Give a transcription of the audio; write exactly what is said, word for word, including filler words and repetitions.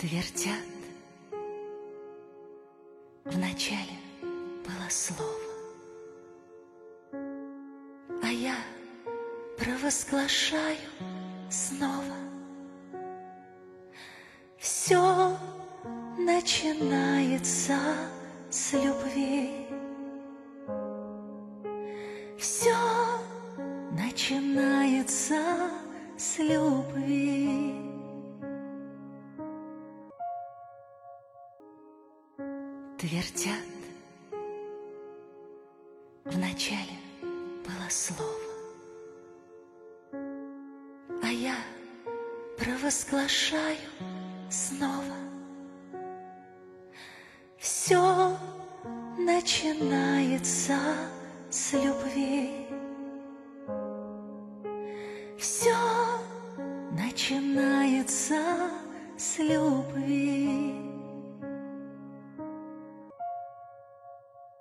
Твердят, вначале было слово, а я провозглашаю снова. Все начинается с любви. Все начинается с любви. Твердят, вначале было слово, а я провозглашаю снова. Все начинается с любви. Все начинается